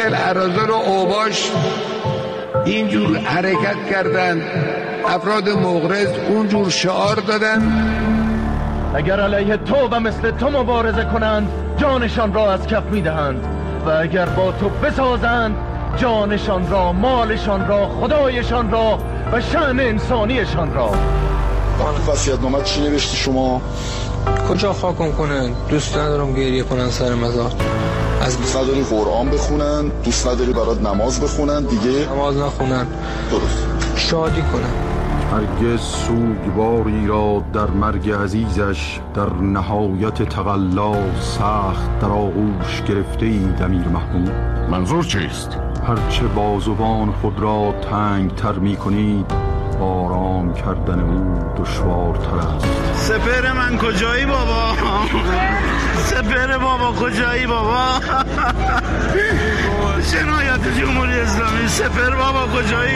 تل اراذل و اوباش اینجور حرکت کردند، افراد مغرض اونجور شعار دادن اگر علیه تو و مثل تو مبارزه کنند جانشان را از کف میدهند و اگر با تو بسازند جانشان را، مالشان را، خدایشان را و شأن انسانیشان را. وصیت‌نامه چی نوشتی شما؟ کجا خاکم کنن؟ دوست ندارم گریه کنن سر مزار. از دوست نداری قرآن بخونن؟ دوست نداری برات نماز بخونن؟ دیگه نماز نخونن، درست شادی کنن. هرگز سوگواری را در مرگ عزیزش در نهایت تقلا سخت در آغوش گرفته اید امیر محمود. منظور چیست؟ هرچه بازوان خود را تنگ تر می کنید آرام کردن او دشوارتر است. سپر من کجایی بابا؟ سپر بابا کجایی بابا؟ جنایت جمهوری اسلامی، سپر بابا کجایی؟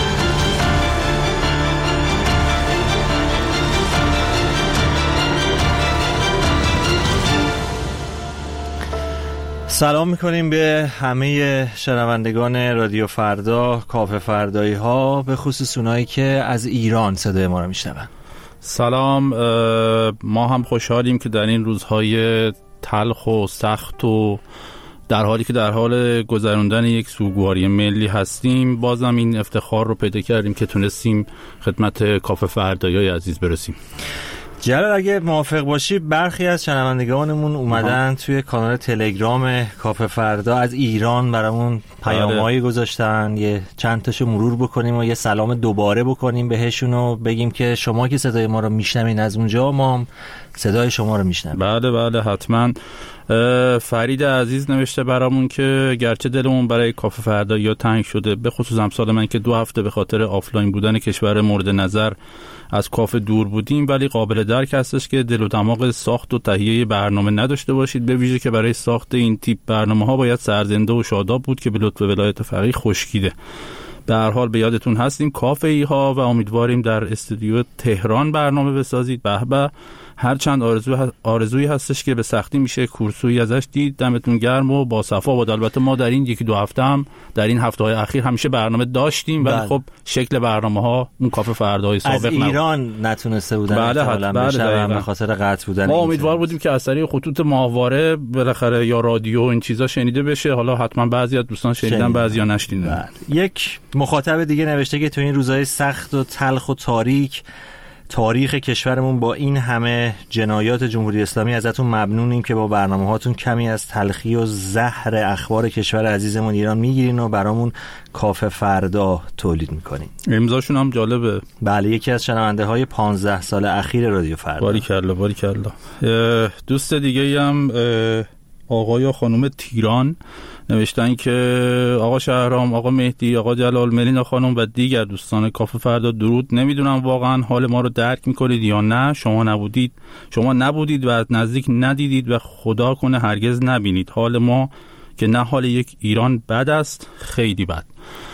سلام میکنیم به همه شنوندگان رادیو فردا، کافه فردایی ها، به خصوص اونایی که از ایران صدای ما رو میشنون. سلام، ما هم خوشحالیم که در این روزهای تلخ و سخت و در حالی که در حال گذراندن یک سوگواری ملی هستیم بازم این افتخار رو پیدا کردیم که تونستیم خدمت کافه فردایی عزیز برسیم. جلال اگه موافق باشی برخی از شنوندگانمون اومدن توی کانال تلگرام کافه فردا از ایران برامون پیامایی گذاشتن، یه چند تاشو مرور بکنیم و یه سلام دوباره بکنیم بهشون و بگیم که شما که صدای ما رو میشنوین از اونجا، ما هم صدای شما رو میشنویم. بله حتما. فرید عزیز نوشته برامون که گرچه دلمون برای کافه فردایی تنگ شده، به خصوص امثال من که 2 هفته به خاطر آفلاین بودن کشور مورد نظر از کافه دور بودیم، ولی قابل درک هستش که دل و دماغ ساخت و تهیه برنامه نداشته باشید، به ویژه که برای ساخت این تیپ برنامه ها باید سرزنده و شاداب بود که به لطف ولایت فقیه خشکیده. به هر حال به یادتون هستیم کافه ای ها و امیدواریم در استودیو تهران برنامه بسازید. به هرچند آرزویی هستش که به سختی میشه کورسویی ازش دید. دمتون گرم و با صفا بود. البته ما در این 1-2 هفته هم در این هفته‌های اخیر همیشه برنامه داشتیم، ولی خب شکل برنامه‌ها اون کافه فردای سابق از ایران نتونسته بودن احتمالاً بشن به خاطر قطع بودن. ما امیدوار بودیم که از طریق خطوط ماهواره بالاخره یا رادیو این چیزا شنیده بشه. حالا حتما بعضی از دوستان شنیدن، بعضیا نشنیدن. یک مخاطب دیگه نوشته که تو این روزهای سخت و تلخ و تاریخ کشورمون با این همه جنایات جمهوری اسلامی ازتون ممنونیم که با برنامه هاتون کمی از تلخی و زهر اخبار کشور عزیزمون ایران میگیرین و برامون کافه فردا تولید میکنین. امضاشون هم جالبه. بله، یکی از شنونده های 15 سال اخیر رادیو فردا. باریکلا. دوست دیگه هم آقا یا خانم تیران نوشتن که آقا شهرام، آقا مهدی، آقا جلال، ملینا خانم و دیگر دوستان کافه فردا درود. نمیدونم واقعا حال ما رو درک میکنید یا نه. شما نبودید و از نزدیک ندیدید و خدا کنه هرگز نبینید. حال ما که نه حال یک ایران بد است، خیلی بد.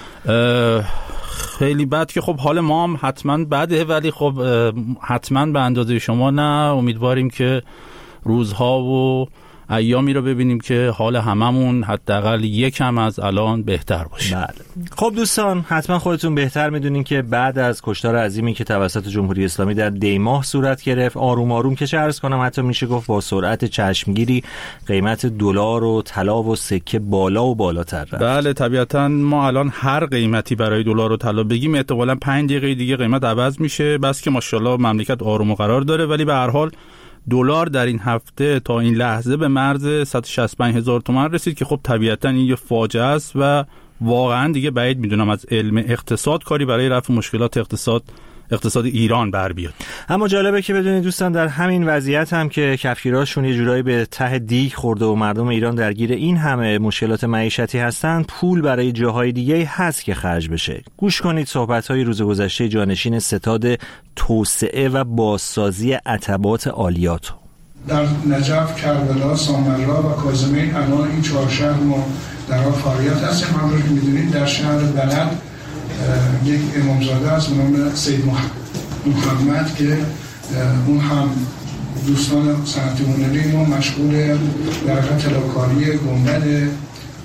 خیلی بد که خب حال ما هم حتما بده، ولی خب حتما به اندازه شما نه. امیدواریم که روزها و ایامی رو ببینیم که حال هممون حداقل یکم از الان بهتر باشه. بله. خب دوستان، حتما خودتون بهتر میدونین که بعد از کشتار عظیمی که توسط جمهوری اسلامی در دیماه صورت گرفت، آروم آروم که چه عرض کنم، حتی میشه گفت با سرعت چشمگیری قیمت دلار و طلا و سکه بالا و بالاتر رفت. بله طبیعتا ما الان هر قیمتی برای دلار و طلا بگیم احتمالاً 5 دقیقه دیگه قیمت عوض میشه، بس که ماشاءالله مملکت آروم و قرار داره. ولی به هر حال دلار در این هفته تا این لحظه به مرز 165,000 تومان رسید که خب طبیعتا این یه فاجعه است و واقعا دیگه بعید میدونم از علم اقتصاد کاری برای رفع مشکلات اقتصاد ایران بر بیاد. اما جالبه که بدونید دوستان، در همین وضعیت هم که کفگیراشون یه جورایی به ته دیگ خورده و مردم ایران درگیر این همه مشکلات معیشتی هستن، پول برای جاهای دیگه هست که خرج بشه. گوش کنید صحبت‌های روز گذشته جانشین ستاد توسعه و بازسازی عتبات عالیات. در نجف، کربلا، سامرا و کاظمین الان این 4 شهر ما در حال فعالیت هستیم. همونطور که می‌دونید در شهر بلد یک امامزاده است به نام سید محمد که اون هم دوستان صنعت هنری ما مشغول در طلاکاری گنبد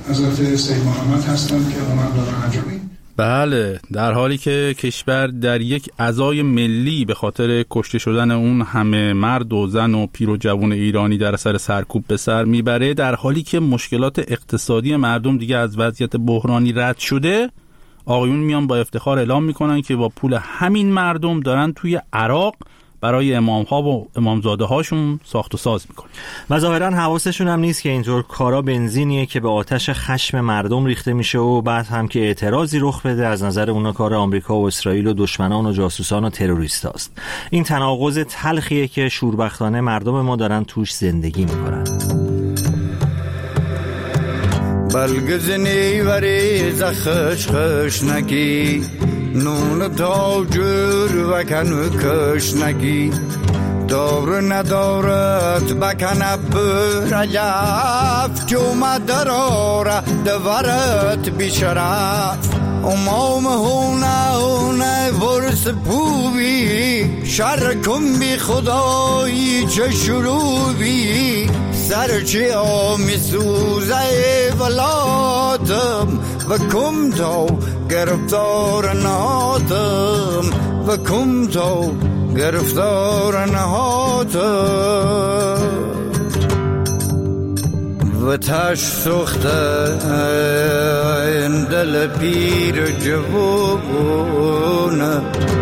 حضرت سید محمد هستند که اومد دارن انجامی. بله، در حالی که کشور در یک عزای ملی به خاطر کشته شدن اون همه مرد و زن و پیر و جوان ایرانی در اثر سرکوب به سر میبره، در حالی که مشکلات اقتصادی مردم دیگه از وضعیت بحرانی رد شده، آقایون میان با افتخار اعلام میکنن که با پول همین مردم دارن توی عراق برای امام‌ها و امامزاده هاشون ساخت و ساز میکنن و ظاهرا حواسشون هم نیست که اینطور کارا بنزینیه که به آتش خشم مردم ریخته میشه و بعد هم که اعتراضی رخ بده از نظر اونا کار آمریکا و اسرائیل و دشمنان و جاسوسان و تروریست هاست. این تناقض تلخیه که شوربختانه مردم ما دارن توش زندگی میکنن. بلگزنی وری زخش خش نکی نون تا جور وکن کش نکی دور ندارت بکن برلیف جوم دراره دورت بیشرف امام هونه ورس پوبی شرکم بی خدایی چه شروبی سرچی آمی سوزه ولادم و کم تو گرفتار نهاتم و کم تو گرفتار نهاتم و تش سخته این دل پیر جوونه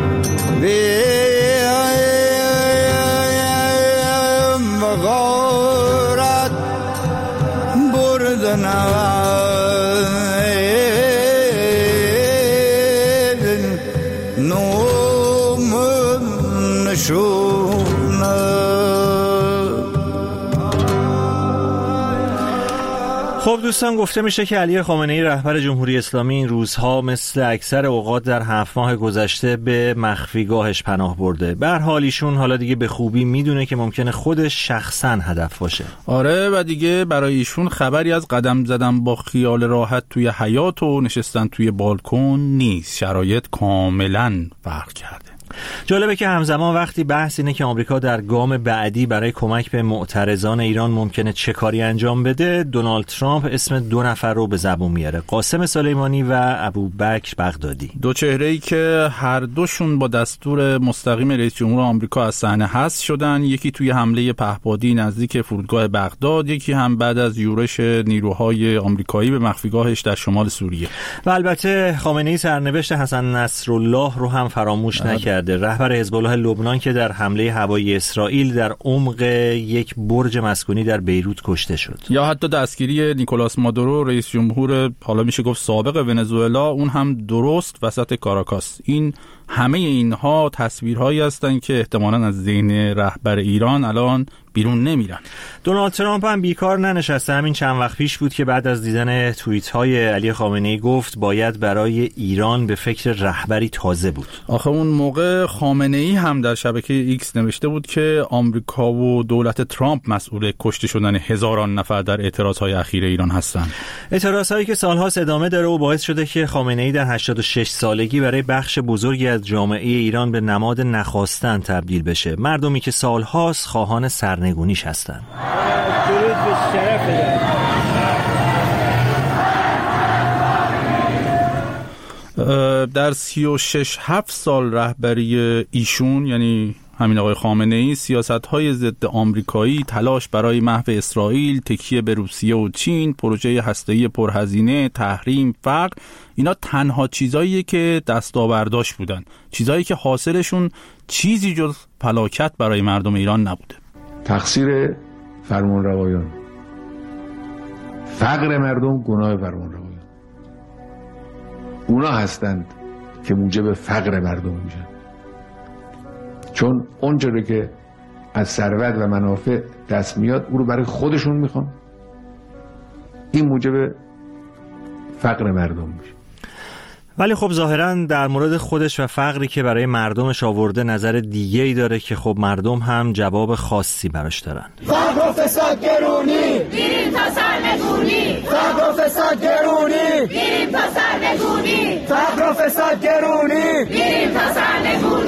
غارت بردن نوم نشونه. خب دوستان، گفته میشه که علی خامنه‌ای رهبر جمهوری اسلامی این روزها مثل اکثر اوقات در 7 ماه گذشته به مخفیگاهش پناه برده. به هر حال ایشون حالا دیگه به خوبی میدونه که ممکنه خودش شخصا هدف باشه. آره، و دیگه برای ایشون خبری از قدم زدن با خیال راحت توی حیاط و نشستن توی بالکن نیست. شرایط کاملا فرق کرده. جالبه که همزمان وقتی بحث اینه که آمریکا در گام بعدی برای کمک به معترضان ایران ممکنه چه کاری انجام بده، دونالد ترامپ اسم 2 نفر رو به زبون میاره: قاسم سلیمانی و ابوبکر بغدادی. دو چهره‌ای که هر دوشون با دستور مستقیم رئیس جمهور آمریکا از صحنه حذف شدن، یکی توی حمله پهپادی نزدیک فرودگاه بغداد، یکی هم بعد از یورش نیروهای آمریکایی به مخفیگاهش در شمال سوریه. و البته خامنه‌ای سرنوشت حسن نصرالله رو هم فراموش نکرد. رهبر حزب الله لبنان که در حمله هوایی اسرائیل در عمق یک برج مسکونی در بیروت کشته شد. یا حتی دستگیری نیکولاس مادورو، رئیس جمهور حالا میشه گفت سابق ونزوئلا، اون هم درست وسط کاراکاس. این همه اینها تصویرهایی هستند که احتمالاً از ذهن رهبر ایران الان بیرون نمیرن. دونالد ترامپ هم بیکار ننشسته. همین چند وقت پیش بود که بعد از دیدن توییت‌های علی خامنه‌ای گفت باید برای ایران به فکر رهبری تازه بود. آخه اون موقع خامنه‌ای هم در شبکه ایکس نوشته بود که آمریکا و دولت ترامپ مسئول کشته شدن هزاران نفر در اعتراضهای اخیر ایران هستند. اعتراضهایی که سال‌ها ادامه داره و باعث شده که خامنه‌ای در 86 سالگی برای بخش بزرگی از جامعه ایران به نماد نخواستن تبدیل بشه. مردمی که سال‌هاست خواهان سرنگونیش هستن. درود به شرف در 36-7 سال رهبری ایشون، یعنی همین آقای خامنه‌ای، سیاست‌های ضد آمریکایی، تلاش برای محو اسرائیل، تکیه به روسیه و چین، پروژه هسته‌ای پرهزینه، تحریم، فقر، اینا تنها چیزاییه که دستاورداش بودن، چیزایی که حاصلشون چیزی جز فلاکت برای مردم ایران نبوده. تقصیر فرمانروایان، فقر مردم گناه فرمانروایان. اونا هستند که موجب فقر مردم میشن، چون اونجوری که از ثروت و منافع دست میاد او رو برای خودشون میخوان. این موجب فقر مردم میشه. ولی خب ظاهراً در مورد خودش و فقری که برای مردمش آورده نظر دیگه‌ای داره که خب مردم هم جواب خاصی براش دارن. فقر و فساد گرونی، بریم تا سرنگونی. فقر و فساد گرونی، بریم تا سرنگونی. فقر و فساد گرونی، بریم تا سرنگونی.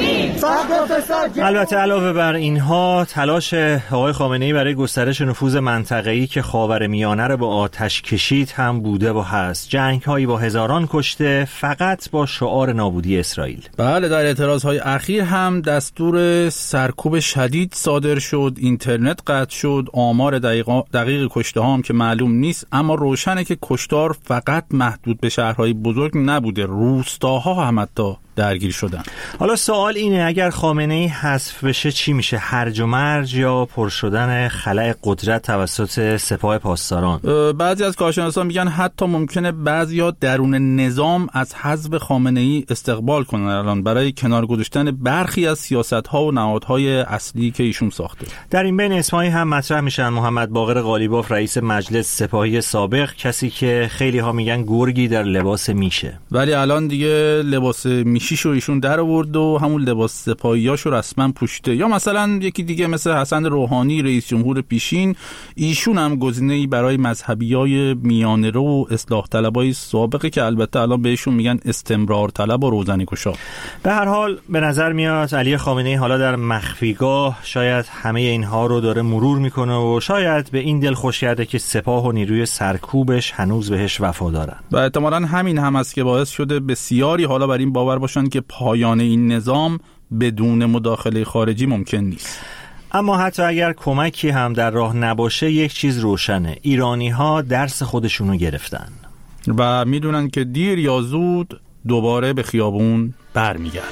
البته علاوه بر اینها تلاش آقای خامنه‌ای برای گسترش نفوذ منطقه‌ای که خاورمیانه را به آتش کشید هم بوده و هست. جنگ‌هایی با هزاران کشته فقط با شعار نابودی اسرائیل. بله، در اعتراضهای اخیر هم دستور سرکوب شدید صادر شد، اینترنت قطع شد، آمار دقیق کشته هم که معلوم نیست، اما روشنه که کشتار فقط محدود به شهرهای بزرگ نبوده، روستاها هم حتی درگیر شدن. حالا سوال اینه اگر خامنه‌ای حذف بشه چی میشه؟ هرج و مرج یا پر شدن خلأ قدرت توسط سپاه پاسداران؟ بعضی از کارشناسان میگن حتی ممکنه بعضیا درون نظام از حذف خامنه‌ای استقبال کنن الان برای کنار گذاشتن برخی از سیاست‌ها و نهادهای اصلی که ایشون ساخته. در این بین اسمایی هم مطرح میشن. محمد باقر قالیباف رئیس مجلس سپاهی سابق، کسی که خیلی ها میگن گرگی در لباس میشه، ولی الان دیگه لباس میشیشو ایشون در آورد و همون لباس سپاهیاشو رسما پوشیده. یا مثلا یکی دیگه مثل حسن روحانی رئیس جمهور پیشین، ایشون هم گزینه‌ای برای مذهبیای میانه‌رو و اصلاح طلبای سابقه که البته الان بهشون میگن استمرار طلب و روزنه‌گشا. به هر حال به نظر میاد علی خامنه‌ای حالا در مخفیگاه شاید همه اینها رو داره مرور میکنه و شاید به این دل خوش کرده که سپاه و نیروی سرکوبش هنوز بهش وفادارن. و احتمالاً همین هم است که باعث شده بسیاری حالا بر این باور باشن که پایان این نظام بدون مداخله خارجی ممکن نیست. اما حتی اگر کمکی هم در راه نباشه، یک چیز روشنه: ایرانی‌ها درس خودشونو گرفتن و میدونن که دیر یا زود دوباره به خیابون برمیگردن.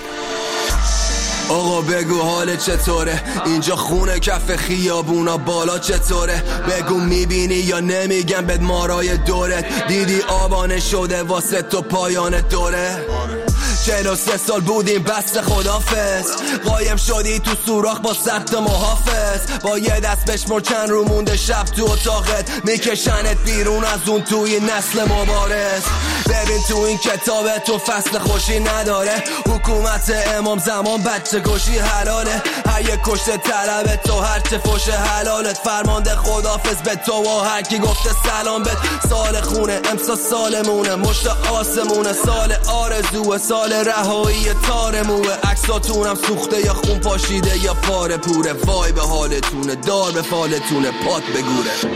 آقا بگو حال چطوره؟ اینجا خونه کف خیابونا بالا چطوره؟ بگو میبینی یا نمیگم بد مارای دورت؟ دیدی آبانه شده واسه تو پایان دوره؟ 43 سال بودیم بسته خدافظ، قایم شدی تو سوراخ با سخت محافظ، با یه دست بشمر چند رو مونده شب تو اتاقت، میکشنت بیرون از اون توی نسل مبارز. ببین تو این کتابه تو فصل خوشی نداره، حکومت امام زمان بچه کشی حلاله، هر یک کشته طلبه تو هرچه فوش حلالت، فرمانده خدافظ به تو و هر کی گفته سلام بد. سال خونه امسا سالمونه، مشت آسمونه، سال آرزوه، سال رهایی تارموه، عکساتونم سوخته یا خون پاشیده یا پاره پوره، وای به حالتونه، دار به فالتونه، پات بگوره.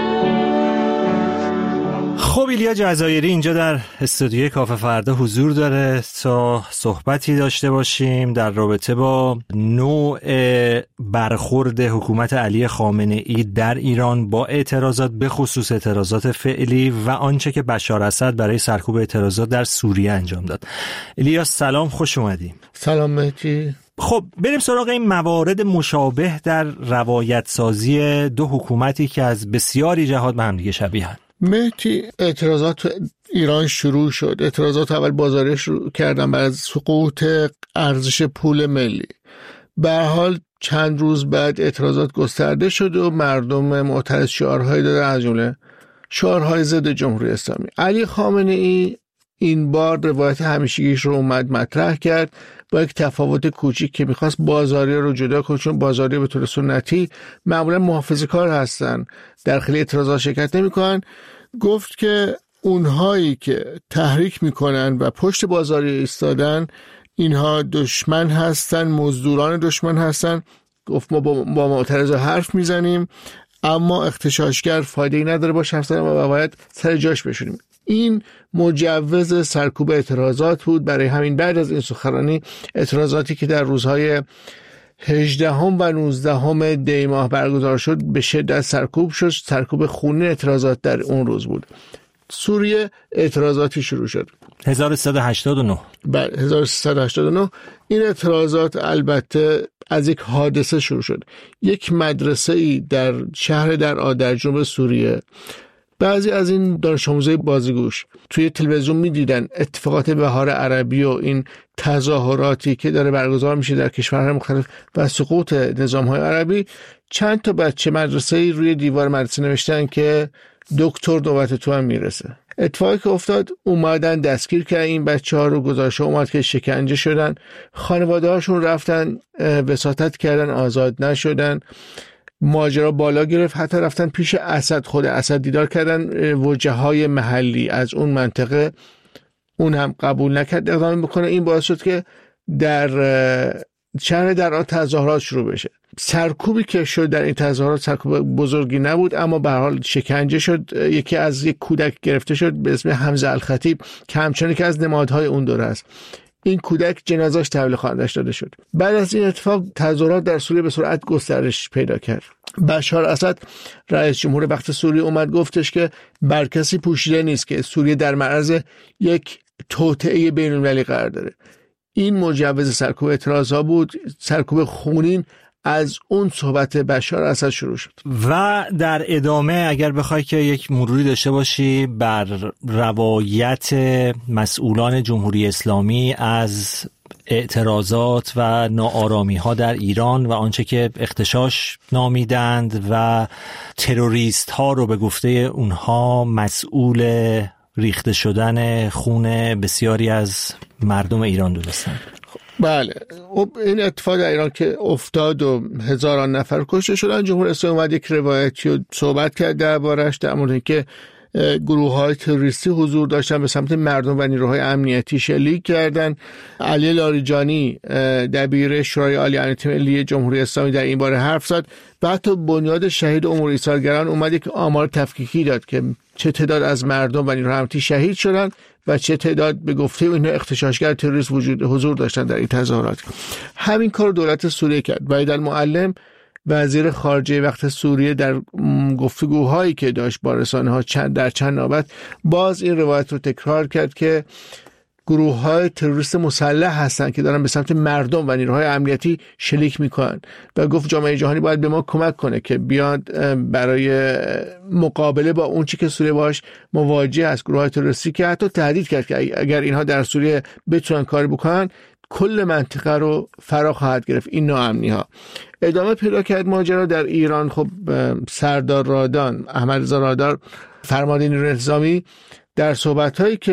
خب ایلیا جزایری اینجا در استودیوی کافه فردا حضور داره تا صحبتی داشته باشیم در رابطه با نوع برخورد حکومت علی خامنه‌ای در ایران با اعتراضات، به خصوص اعتراضات فعلی و آنچه که بشار اسد برای سرکوب اعتراضات در سوریه انجام داد. ایلیا سلام، خوش اومدیم. سلام مهدی. خب بریم سراغ این موارد مشابه در روایت سازی دو حکومتی که از بسیاری جهات به هم دیگه شبیهن. مهدی، اعتراضات ایران شروع شد. اعتراضات اول بازاری شروع کردن بعد از سقوط ارزش پول ملی. به هر حال چند روز بعد اعتراضات گسترده شد و مردم معترض شعارهای دادن، از جمله شعارهای ضد جمهوری اسلامی. علی خامنه‌ای این بار روایت همیشگیش رو اومد مطرح کرد با یک تفاوت کوچیک که میخواست بازاری رو جدا کنه، چون بازاری به طور سنتی معمولا محافظه‌کار هستن، در خیلی اعتراضات شرکت نمیکنن. گفت که اونهایی که تحریک میکنن و پشت بازاری ایستادن اینها دشمن هستن، مزدوران دشمن هستن. گفت ما با معترضا حرف میزنیم اما اغتشاشگر فایده‌ای نداره باش حرف زدن و باید سر جاش بشونیم. این مجوز سرکوب اعتراضات بود. برای همین بعد از این سخنرانی اعتراضاتی که در روزهای 18 و 19 دی ماه برگزار شد به شدت سرکوب شد. سرکوب خونین اعتراضات در اون روز بود. سوریه اعتراضاتی شروع شد 1389. بله 1389. این اعتراضات البته از یک حادثه شروع شد. یک مدرسه‌ای در شهر درعا در جنوب سوریه، بعضی از این دانش آموزای بازیگوش توی تلویزیون می‌دیدن اتفاقات بهار عربی و این تظاهراتی که داره برگزار میشه در کشورهای مختلف و سقوط نظام‌های عربی. چند تا بچه مدرسه‌ای روی دیوار مدرسه نوشتن که دکتر نوبت تو هم میرسه. اتفاقی که افتاد، اومدن دستگیر کردن این بچه‌ها رو، گزارش اومد که شکنجه شدن، خانواده‌هاشون رفتن وساطت کردن، آزاد نشدن. ماجرا بالا گرفت، حتی رفتن پیش اسد، خود اسد دیدار کردن، وجههای محلی از اون منطقه، اون هم قبول نکرد اقدام بکنه. این باعث شد که در شهر درعا تظاهرات شروع بشه. سرکوبی که شد در این تظاهرات سرکوب بزرگی نبود، اما به هر حال شکنجه شد. یکی از یک کودک گرفته شد به اسم حمزه الخطیب که همچنان که از نمادهای اون دوره است. این کودک جنازه‌اش تحویل خانواده‌اش داده شد. بعد از این اتفاق تظاهرات در سوریه به سرعت گسترش پیدا کرد. بشار اسد رئیس جمهور وقت سوریه اومد گفتش که بر کسی پوشیده نیست که سوریه در معرض یک توطئه بین‌المللی قرار داره. این مجوز سرکوب اعتراضا بود، سرکوب خونین از اون صحبت بشار اسد شروع شد. و در ادامه اگر بخوای که یک مروری داشته باشی بر روایت مسئولان جمهوری اسلامی از اعتراضات و ناآرامی ها در ایران و آنچه که اغتشاش نامیدند و تروریست ها رو به گفته اونها مسئول ریخته شدن خون بسیاری از مردم ایران دونستند. بله، این اتفاق در ایران که افتاد و هزاران نفر کشته شدن، جمهوری اسلامی اومد یک روایتی رو صحبت کرد دربارش، در مورد اینکه گروه‌های تروریستی حضور داشتن، به سمت مردم و نیروهای امنیتی شلیک کردن. علی لاریجانی دبیر شورای عالی امنیت ملی جمهوری اسلامی در این باره حرف زد و حتی بنیاد شهید امور ایثارگران اومد یک آمار تفکیکی داد که چه تعداد از مردم و نیروهای امنیتی شهید شدن و چه تعداد به گفته اینها اغتشاشگر تروریست حضور داشتن در این تظاهرات. همین کار دولت سوریه کرد. وحید المعلم وزیر خارجه وقت سوریه در گفتگوهایی که داشت با رسانه‌ها در چند نوبت باز این روایت رو تکرار کرد که گروه‌های تروریست مسلح هستند که دارن به سمت مردم و نیروهای امنیتی شلیک میکنن و گفت جامعه جهانی باید به ما کمک کنه که بیاد برای مقابله با اون چی که سوریه باش مواجه است، گروه‌های تروریستی، که حتی تهدید کرد که اگر اینها در سوریه بتونن کاری بکنن کل منطقه رو فرا خواهد گرفت این ناامنی‌ها. ادامه پیدا کرد ماجرا در ایران. خب سردار رادان، احمد رضا رادان، فرمانده نیروی انتظامی، در صحبت‌هایی که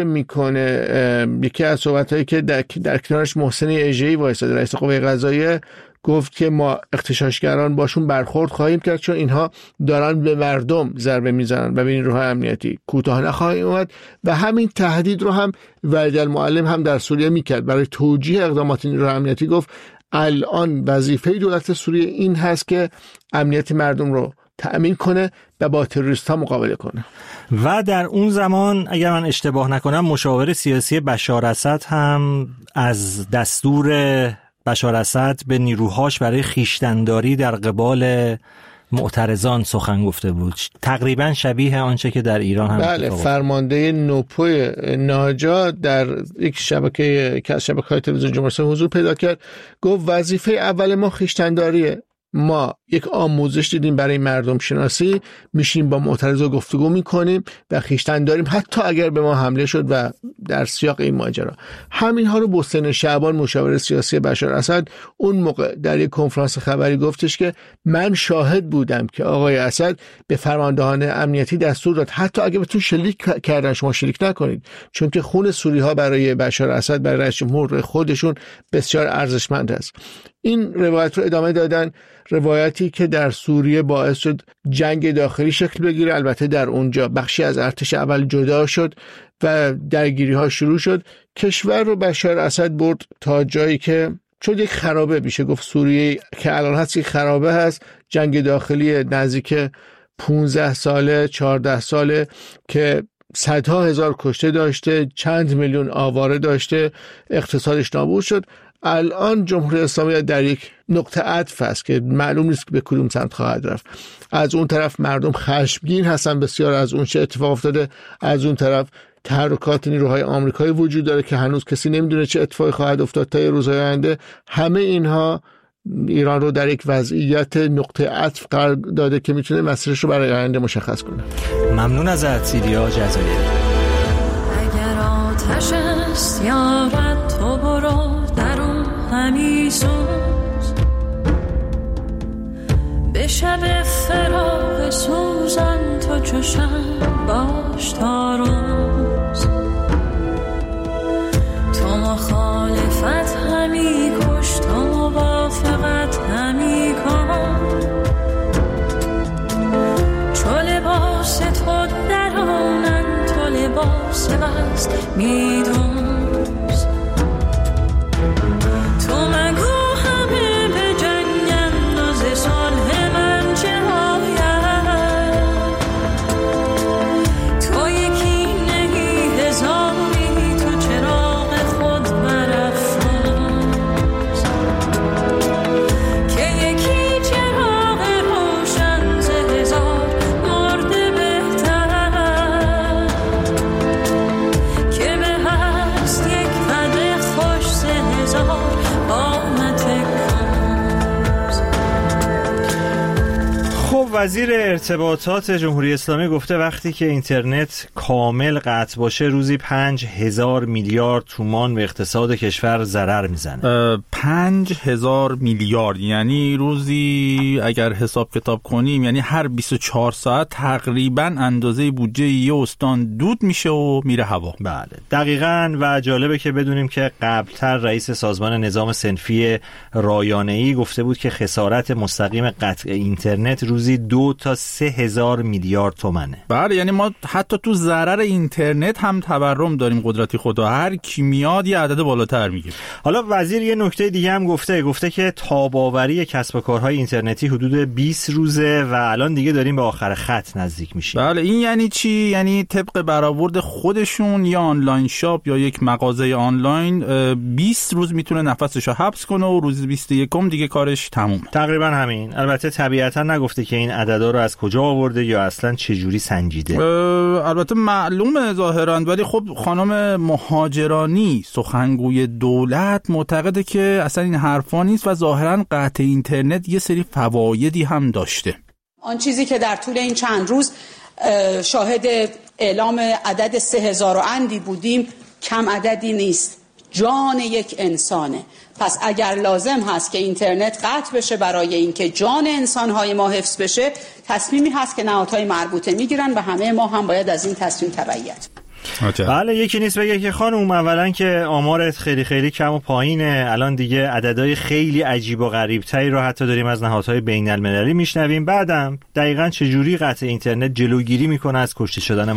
میکنه، یکی از صحبت‌هایی که در کنارش محسن اژه‌ای وایساده، رئیس قوه قضاییه، گفت که ما اغتشاشگران باشون برخورد خواهیم کرد چون اینها دارن به مردم ضربه میزنن و به نیروهای امنیتی کوتاه نخواهیم اومد. و همین تهدید رو هم وحید المعلم هم در سوریه میکرد. برای توجیه اقدامات نیروهای امنیتی گفت الان وظیفه دولت سوریه این هست که امنیت مردم رو تأمین کنه و با تروریست ها مقابله کنه. و در اون زمان اگر من اشتباه نکنم مشاور سیاسی بشار اسد هم از دستور بشار اسد به نیروهاش برای خویشتن‌داری در قبال معترضان سخن گفته بود، تقریبا شبیه آنچه که در ایران هم بله، فرمانده نوپوی ناجا در یک شبکه که از شبکه‌های تلویزیون جمهوری اسلامی حضور پیدا کرد، گفت وظیفه اول ما خویشتن‌داریه. ما یک آموزش دیدیم برای مردم شناسی، میشیم با معترضا گفتگو میکنیم و خویشتن داریم حتی اگر به ما حمله شد. و در سیاق این ماجرا همین ها رو بستان شعبان، مشاور سیاسی بشار اسد، اون موقع در یک کنفرانس خبری گفتش که من شاهد بودم که آقای اسد به فرماندهان امنیتی دستور داد حتی اگه بهتون شلیک کردن شما شلیک نکنید، چون که خون سوری ها برای بشار اسد، برای رئیس جمهور خودشون بسیار ارزشمند است. این روایت رو ادامه دادن، روایتی که در سوریه باعث شد جنگ داخلی شکل بگیره. البته در اونجا بخشی از ارتش اول جدا شد و درگیری ها شروع شد. کشور رو بشار اسد برد تا جایی که شد یک خرابه، میشه گفت سوریه که الان هست یک خرابه هست. جنگ داخلی نزدیک 15 ساله 14 ساله که صدها هزار کشته داشته، چند میلیون آواره داشته، اقتصادش نابود شد. الان جمهوری اسلامی در یک نقطه عطف است که معلوم نیست که به کدوم سمت خواهد رفت. از اون طرف مردم خشمگین هستن بسیار از اون چه اتفاق افتاده، از اون طرف تحرکات نیروهای آمریکایی وجود داره که هنوز کسی نمیدونه چه اتفاقی خواهد افتاد تا روزهای آینده. همه اینها ایران رو در یک وضعیت نقطه عطف قرار داده که میتونه مسیرش رو برای آینده مشخص کنه. ممنون ازت سیدیا جزایری. اگر آتش است یارد تو برو در اون همی سوز، به شب فراق سوزان تو چوشن باش تا روز. تو مخالفت همی کش، تو موافقت همی کن، چو لباس تو درانن تو لباس وست میدوز. تو مگو همه وزیر ارتباطات جمهوری اسلامی گفته وقتی که اینترنت کامل قطع باشه روزی 5,000 میلیارد تومان به اقتصاد کشور ضرر میزنه. 5,000 میلیارد یعنی روزی اگر حساب کتاب کنیم یعنی هر 24 ساعت تقریبا اندازه بودجه یه استان دود میشه و میره هوا. بله دقیقاً. و جالبه که بدونیم که قبلتر رئیس سازمان نظام صنفی رایانه‌ای گفته بود که خسارت مستقیم قطع اینترنت روزی 2 تا 3,000 میلیارد تومنه. بله یعنی ما حتی تو ضرر اینترنت هم تورم داریم، قدرتی خدا، هر کی میاد یه عدد بالاتر میگه. حالا وزیر یه نکته دیگه هم گفته که تاب‌آوری کسب و کارهای اینترنتی حدود 20 روزه و الان دیگه داریم به آخر خط نزدیک میشیم. بله این یعنی چی؟ یعنی طبق برآورد خودشون یا آنلاین شاپ یا یک مغازه آنلاین 20 روز میتونه نفسشو حبس کنه و روز 21م دیگه کارش تموم. تقریبا همین. البته طبیعتا نگفته که این عددا رو از کجا آورده یا اصلا چه جوری سنجیده. البته معلومه ظاهرا، ولی خب خانم مهاجرانی سخنگوی دولت معتقده که اصلا این حرفا نیست و ظاهرا قطع اینترنت یه سری فوایدی هم داشته. آن چیزی که در طول این چند روز شاهد اعلام عدد 3,000 و اندی بودیم کم عددی نیست، جان یک انسانه. پس اگر لازم هست که اینترنت قطع بشه برای اینکه جان انسانهای ما حفظ بشه، تصمیمی هست که نهادهای مربوطه میگیرن و همه ما هم باید از این تصمیم تبعیت. بله یکی نیست بگه که خانم اولا که آمارت خیلی خیلی کم و پایینه. الان دیگه عددهای خیلی عجیب و غریب تری رو حتی داریم از نهادهای بین المللی میشنویم. بعدم دقیقاً چجوری قطع اینترنت جلوگیری میکنه از کشته شدن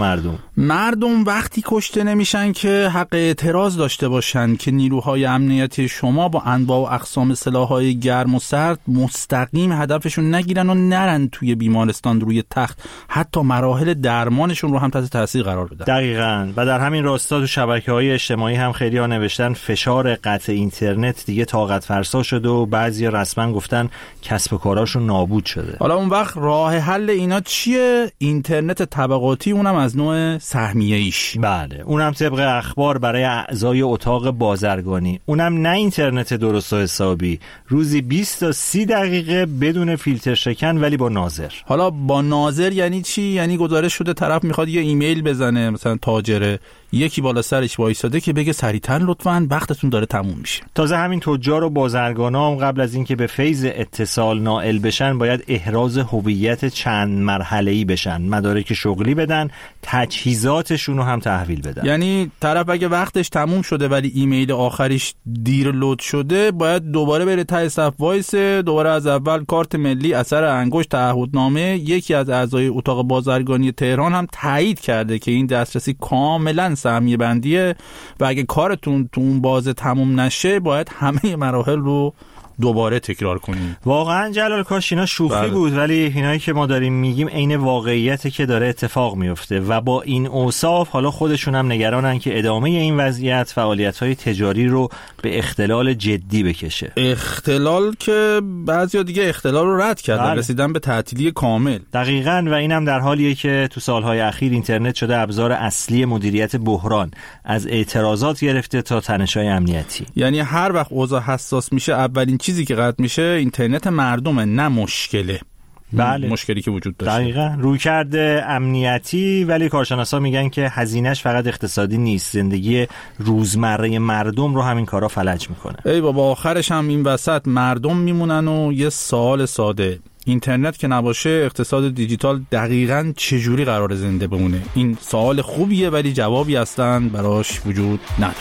مردم وقتی کشته نمیشن که حق اعتراض داشته باشن که نیروهای امنیتی شما با انواع و اقسام سلاحهای گرم و سرد مستقیم هدفشون نگیرن و نرن توی بیمارستان روی تخت، حتی مراحل درمانشون رو هم تحت تاثیر قرار بدن. دقیقاً. و در همین راستا تو شبکه‌های اجتماعی هم خیلی ها نوشتن فشار قطع اینترنت دیگه طاقت فرسا شده و بعضیا رسما گفتن کسب و کاراشون نابود شده. حالا اون وقت راه حل اینا چیه؟ اینترنت طبقاتی، اونم از نوع سهمیه‌ایش. بله اونم طبق اخبار برای اعضای اتاق بازرگانی، اونم نه اینترنت درست و حسابی، روزی 20 تا 30 دقیقه بدون فیلتر شکن ولی با ناظر. حالا با ناظر یعنی چی؟ یعنی گزارش شده طرف میخواد یه ایمیل بزنه، مثلا تاجره، یکی بالا سرش وایساده که بگه سریعتر لطفاً وقتتون داره تموم میشه. تازه همین تجار و بازرگانا هم قبل از اینکه به فیض اتصال نائل بشن باید احراز هویت چند مرحله‌ای بشن، مدارک شغلی بدن، تجهیزاتشون رو هم تحویل بدن. یعنی طرف اگه وقتش تموم شده ولی ایمیل آخریش دیر لود شده باید دوباره بره ته صف وایسه، دوباره از اول کارت ملی، اثر انگشت، تعهدنامه. یکی از اعضای اتاق بازرگانی تهران هم تایید کرده که این دسترسی کاملا سهمیه بندیه و اگه کارتون تو اون بازه تموم نشه باید همه مراحل رو دوباره تکرار کنیم. واقعا جلال کاش اینا شوخی بود، ولی اینایی که ما داریم میگیم عین واقعیته که داره اتفاق میفته و با این اوصاف حالا خودشون هم نگرانن که ادامه این وضعیت فعالیت‌های تجاری رو به اختلال جدی بکشه. اختلال که بعضیا دیگه اختلال رو رد کردن، رسیدن به تعطیلی کامل. دقیقاً. و اینم در حالیه که تو سالهای اخیر اینترنت شده ابزار اصلی مدیریت بحران، از اعتراضات گرفته تا تنش‌های امنیتی. یعنی هر وقت اوضاع حساس میشه اولین چیزی که قطع میشه اینترنت مردمه، نه مشکله. بله. مشکلی که وجود داشته. دقیقاً. رویکرد امنیتی، ولی کارشناسا میگن که هزینه‌اش فقط اقتصادی نیست، زندگی روزمره مردم رو همین کارا فلج میکنه. ای بابا آخرش هم این وسط مردم میمونن و یه سوال ساده، اینترنت که نباشه اقتصاد دیجیتال دقیقاً چجوری قرار زنده بمونه؟ این سوال خوبیه ولی جوابی اصلاً براش وجود نداره.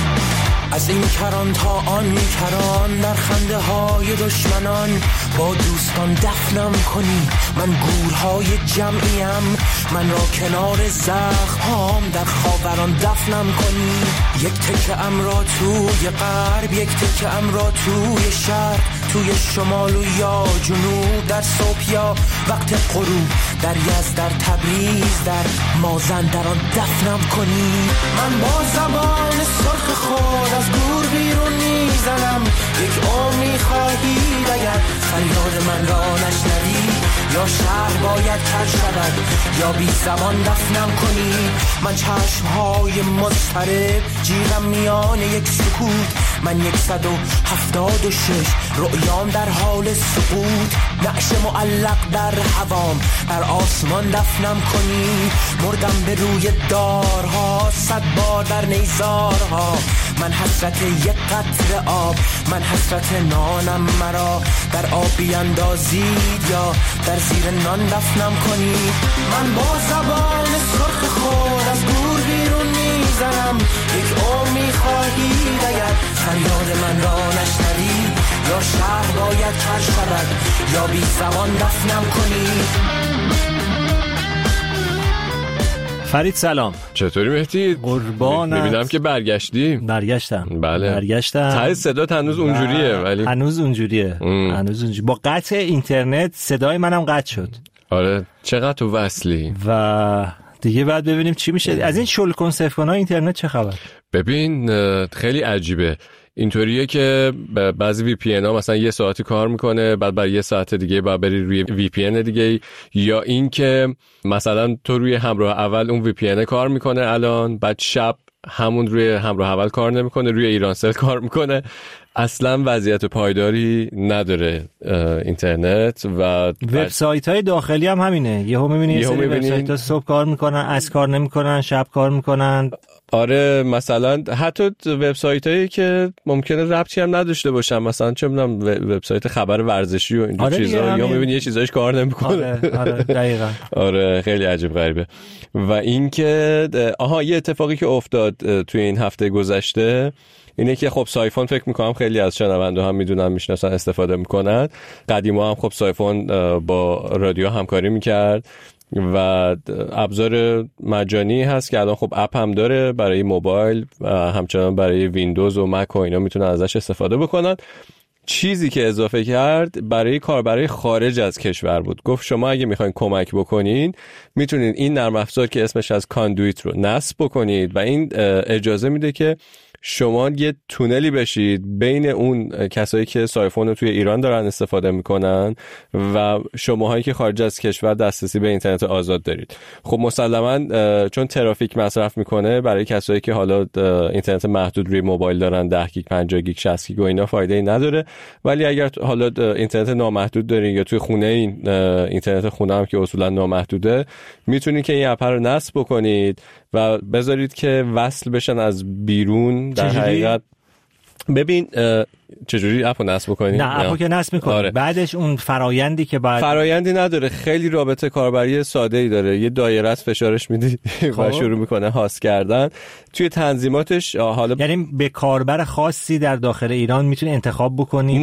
از این کران تا آن کران، در خنده های دشمنان با دوستان دفنم کنی، من گورهای جمعیم، من را کنار زخم هام در خاوران دفنم کنی. یک تکه ام را توی غرب، یک تکه ام را توی شرق، توی شمال و یا جنوب، در صبح یا وقت غروب، در یزد، در تبریز، در مازندران دفنم کنی. من با زبان سرخ خود از گور بیرون نیز میزنم. یک عمر میخواهید اگر فریاد من را نشنوی، یا شهر باید کج شود یا بی زمان دفنم کنی. من چشمهای مضطرب جیغم میان یک سکوت، من 176 رؤیام در حال سقوط. نعش معلق در هوام در آسمان دفنم کنی. مردم به روی دارها 100 بار در نیزارها. من حسرت یک قطره آب، من حسرت نانم مرا در آب بیندازید یا در زیر نان دفنم کنید. من با زبان سرخ خود از گور بیرون میزنم. یک عمر میخواهید اگر فریاد من را نشنوی، یا شهر باید کج شود یا بی زبان دفنم کنید. فرید سلام. چطوری مهدی؟ قربانت. میبینم که برگشتی. برگشتم. بله. برگشتم. ته صدات هنوز اونجوریه ولی هنوز اونجوریه. با قطع اینترنت صدای منم قطع شد. آره چقدر تو وصلی. و دیگه بعد ببینیم چی میشه. از این شل کنسرف‌های اینترنت چه خبر؟ ببین خیلی عجیبه. اینطوریه که بعضی وی پی ان ها مثلا 1 ساعتی کار میکنه، بعد 1 ساعت دیگه بعد بری روی وی پی ان دیگه، یا این که مثلا تو روی همراه اول اون وی پی ان کار میکنه الان، بعد شب همون روی همراه اول کار نمیکنه، روی ایرانسل کار میکنه. اصلا وضعیت پایداری نداره اینترنت. و وبسایت های داخلی هم همینه. یهو میبینی یه سری وبسایت ها صبح کار میکنن، از کار نمیکنن، شب کار میکنن. آره مثلا حتی وبسایت هایی که ممکنه ربطی هم نداشته باشن، مثلا چه میدونم وبسایت خبر ورزشی و این چیزا، یا میبینی یه چیزایش کار نمیکنه. آره دقیقاً. آره خیلی عجیب غریبه. و اینکه یه اتفاقی که افتاد توی این هفته گذشته اینه که خب سایفون فکر میکنم خیلی از شنونده هم میدونن میشناسن استفاده میکنن. قدیما هم خب سایفون با رادیو همکاری میکرد و ابزار مجانی هست که الان خب اپ هم داره برای موبایل و همچنان برای ویندوز و مک و اینا میتونن ازش استفاده بکنن. چیزی که اضافه کرد برای کاربرای خارج از کشور بود. گفت شما اگه میخواین کمک بکنین میتونین این نرم افزار که اسمش از کاندویت رو نصب بکنید و این اجازه میده که شما یه تونلی بشید بین اون کسایی که سایفون رو توی ایران دارن استفاده میکنن و شماهایی که خارج از کشور دسترسی به اینترنت آزاد دارید. خب مسلماً چون ترافیک مصرف میکنه برای کسایی که حالا اینترنت محدود روی موبایل دارن 10 گیگ 50 گیگ 60 گیگ و اینا فایده ای نداره. ولی اگر حالا اینترنت نامحدود دارین یا توی خونه اینترنت خونه هم که اصولا نامحدوده، میتونید که این اپ رو نصب بکنید و بذارید که وصل بشن از بیرون. در حقیقت ببین چجوری اپو نصب بکنی؟ نه اپو که نصب میکنی. آره. بعدش اون فرایندی نداره، خیلی رابطه کاربری ساده ای داره. یه دایره است فشارش میدی و شروع میکنه هاست کردن. توی تنظیماتش حالا یعنی به کاربر خاصی در داخل ایران میتونی انتخاب بکنی؟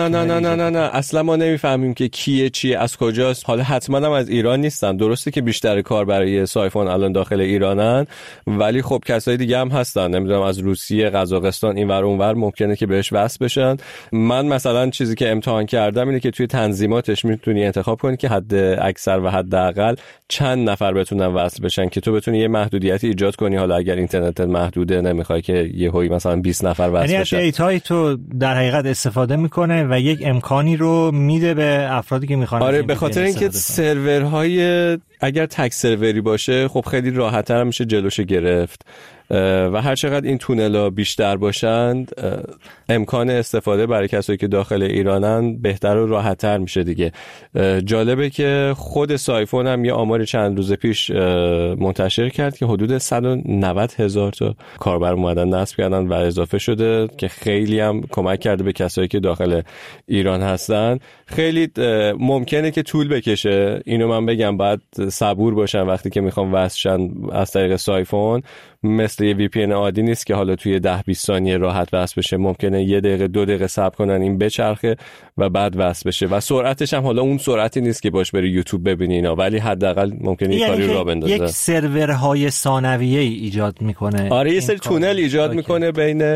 نه اصلا ما نمیفهمیم که کیه چیه از کجاست. حالا حتما هم از ایران نیستن، درسته که بیشتر کاربری سایفون الان داخل ایرانن، ولی خب کسای دیگه هم هستن، نمیدونم از روسیه، قزاقستان، اینور اونور ممکنه که بهش وصل بشن. من مثلا چیزی که امتحان کردم اینه که توی تنظیماتش میتونی انتخاب کنی که حد اکثر و حد اقل چند نفر بتونن وصل بشن که تو بتونی یه محدودیتی ایجاد کنی. حالا اگر اینترنت محدوده نمیخوای که یهویی مثلا 20 نفر وصل بشن. یعنی دیتای تو در حقیقت استفاده میکنه و یک امکانی رو میده به افرادی که میخوان. آره به خاطر اینکه سرورهای اگر تک سروری باشه خب خیلی راحت‌تر میشه جلوش گرفت و هر چقدر این تونل‌ها بیشتر باشند امکان استفاده برای کسایی که داخل ایرانن بهتر و راحت‌تر میشه دیگه. جالبه که خود سایفون هم یه آمار چند روز پیش منتشر کرد که حدود 190,000 تا کاربر اومدن نصب کردن و اضافه شده که خیلی هم کمک کرده به کسایی که داخل ایران هستن. خیلی ممکنه که طول بکشه، اینو من بگم، باید صبور باشن وقتی که میخوام وصل شن از طریق سایفون. مثل یه وی پی ان عادی نیست که حالا توی 10-20 ثانیه راحت وصل بشه. ممکنه 1 دقیقه 2 دقیقه صبر کنن این بچرخه و بعد وصل بشه و سرعتش هم حالا اون سرعتی نیست که باش بری یوتیوب ببینی اینا، ولی حداقل ممکنه این کاری رو بندازه. یک سرورهای ثانویه ایجاد میکنه. آره یه سری تونل ایجاد میکنه بین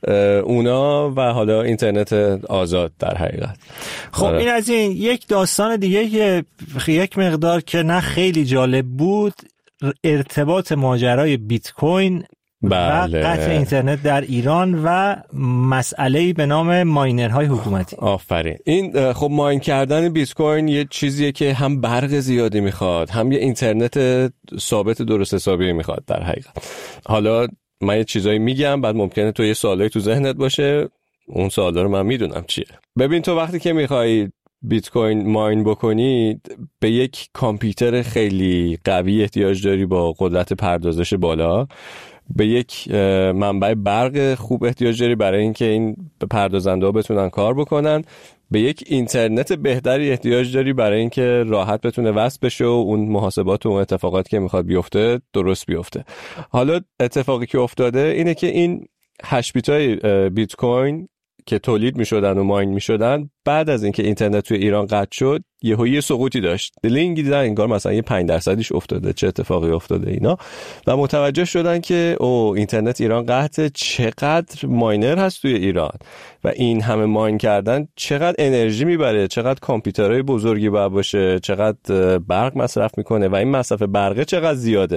اونا و حالا اینترنت آزاد در حقیقت. خب این از این. یک داستان دیگه که یک مقدار که نه خیلی جالب بود، ارتباط ماجرای بیت کوین بله. و قطع اینترنت در ایران و مسئله‌ای به نام ماینرهای حکومتی. آفرین. این خب ماین کردن بیت کوین یه چیزیه که هم برق زیادی میخواد، هم یه اینترنت ثابت درست حسابی میخواد در حقیقت. حالا من یه چیزایی میگم، بعد ممکنه تو یه سوالایی تو ذهنت باشه، اون سوالا رو من میدونم چیه. ببین تو وقتی که میخوای بیت کوین ماین بکنی به یک کامپیوتر خیلی قوی احتیاج داری با قدرت پردازش بالا، به یک منبع برق خوب احتیاج داری برای اینکه این پردازنده ها بتونن کار بکنن، به یک اینترنت بهتری احتیاج داری برای اینکه راحت بتونه وصل بشه و اون محاسبات و اون اتفاقاتی که میخواد بیفته درست بیفته. حالا اتفاقی که افتاده اینه که این هش بیتای بیت کوین که تولید میشدن و ماین میشدن، بعد از اینکه اینترنت توی ایران قطع شد یه سقوطی داشت. لینگی دیدن انگار مثلا یه 5%ش افتاده، چه اتفاقی افتاده اینا، و متوجه شدن که اینترنت ایران قطعه، چقدر ماینر هست توی ایران و این همه ماین کردن چقدر انرژی میبره، چقدر کامپیوترهای بزرگی باید باشه، چقدر برق مصرف میکنه و این مصرف برقه چقدر زیاده.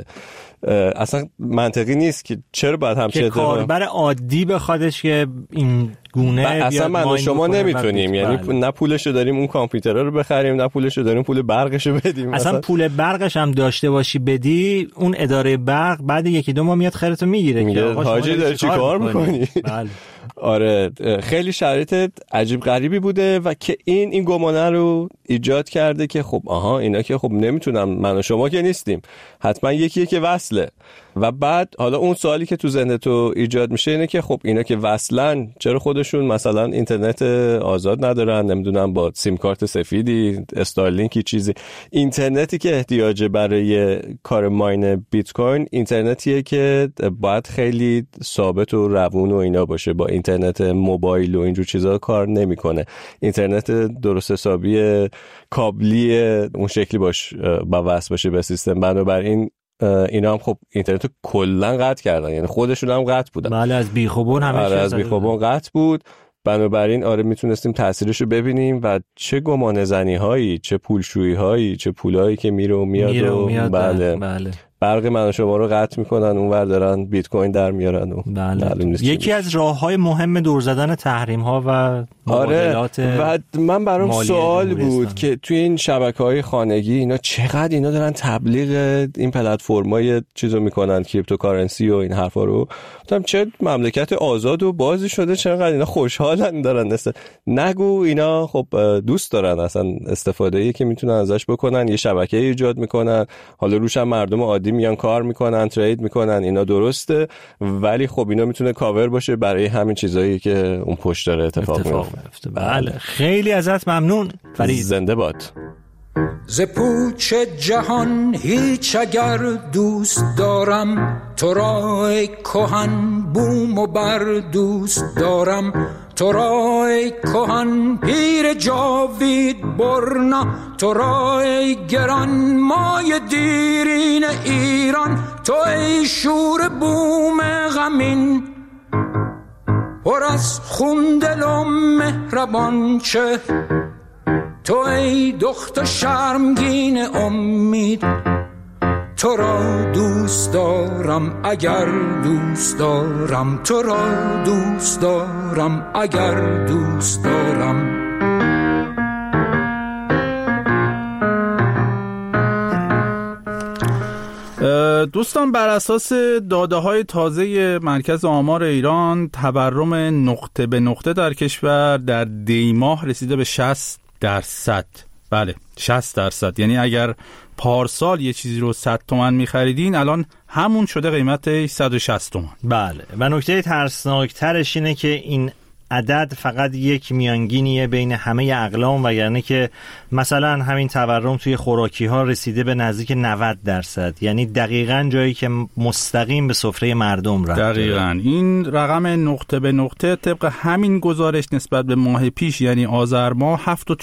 اصلا منطقی نیست که چرا باید همچین که کاربر عادی بخوادش که این گونه اصلا من و شما نمیتونیم، یعنی نه پولشو داریم اون کامپیوترها رو بخریم، نه پولشو داریم پول برقشو بدیم. اصلا پول برقش هم داشته باشی بدی، اون اداره برق بعد یکی دو ماه میاد خیرتو میگیره که حاجی داری چی کار میکنی؟ بله. آره خیلی شرایط عجیب غریبی بوده و که این گمانه رو ایجاد کرده که خب اینا که خب نمیتونم، من و شما که نیستیم، حتما یکیه که وصله. و بعد حالا اون سوالی که تو ذهن تو ایجاد میشه اینه که خب اینا که وصلن چرا خودشون مثلا اینترنت آزاد ندارن، نمیدونم با سیم کارت سفیدی، استارلینکی چیزی. اینترنتی که احتیاجه برای کار ماین بیت کوین اینترنتیه که باید خیلی ثابت و روون و اینا باشه، با اینترنت موبایل و اینجور چیزا کار نمیکنه. اینترنت درست حسابی کابلی اون شکلی با وصل باشه به سیستم. بنابراین اینا هم خب اینترنت رو کلا قطع کردن، یعنی خودشون هم قطع بودن. بله از بیخوبون همه چیز از بیخوبون قطع بود. بنابراین میتونستیم تاثیرش رو ببینیم و چه گمانه زنی هایی، چه پولشویی هایی، چه پولایی که میره و میاد. بله. برق من و شما رو قطع میکنن، اونور دارن بیت کوین در میارن و یکی از راههای مهم دور زدن تحریم ها و مبادلات. و من برام سوال بود که توی این شبکه‌های خانگی اینا چقدر اینا دارن تبلیغ این پلتفرم‌های چیزو میکنن، کریپتوکارنسی و این حرفا رو. گفتم چه مملکت آزاد و بازی شده، چقدر اینا خوشحالن دارن نگو اینا خب دوست دارن اصلا استفاده‌ای که میتونن ازش بکنن، یه شبکه ایجاد میکنن، حالا روش هم مردم عادی میان کار میکنن، ترید میکنن، اینا درسته، ولی خب اینا میتونه کاور باشه برای همین چیزایی که اون پشت داره اتفاق میفته. بله خیلی ازت ممنون فرید. زنده باد. ز پوچ جهان هیچ اگر دوست دارم، تو را ای کهن بوم و بر دوست دارم، تو را ای کهن پیر جاوید برنا، تو را ای گران مای دیرین ایران، تو ای شور بوم غمین پر از خون دل و مهربان چه، تو ای دختر شرمگین امید، تو را دوست دارم اگر دوست دارم، تو را دوست دارم اگر دوست دارم. دوستان بر اساس داده‌های تازه مرکز آمار ایران، تورم نقطه به نقطه در کشور در دی ماه رسیده به 60%. بله 60%. یعنی اگر پارسال یه چیزی رو 100 تومن می‌خریدین، الان همون شده قیمتش 160 تومن. بله و نکته ترسناکترش اینه که این عدد فقط یک میانگینیه بین همه اقلام، و یعنی که مثلا همین تورم توی خوراکی ها رسیده به نزدیک 90%، یعنی دقیقاً جایی که مستقیم به سفره مردم رفته. دقیقاً این رقم نقطه به نقطه طبق همین گزارش نسبت به ماه پیش یعنی آذر ماه